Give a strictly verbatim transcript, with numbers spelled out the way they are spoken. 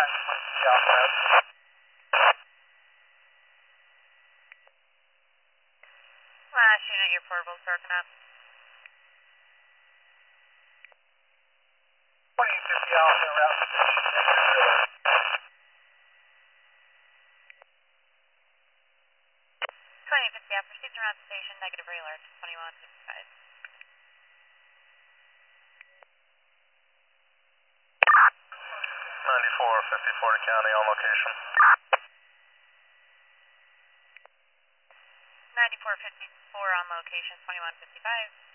Last unit, your portable's broken up. twenty fifty Alpha, route station, negative relay. twenty fifty Alpha, proceed to route station, negative relay, twenty-one fifty-five. ninety-four fifty-four to county on location. ninety-four fifty-four on location, twenty-one fifty-five.